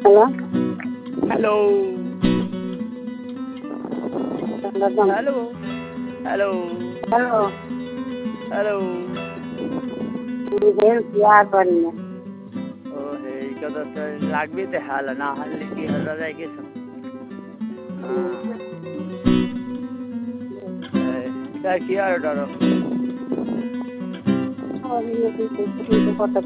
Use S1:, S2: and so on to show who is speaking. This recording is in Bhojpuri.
S1: Hello?
S2: Hello. Hello. Hello.
S1: Hello.
S2: Hello.
S1: याद बढ़िया
S2: ओहे कदा लागबे ते हाल ना हाल की हल्ला जाए के सब क्या किया डरो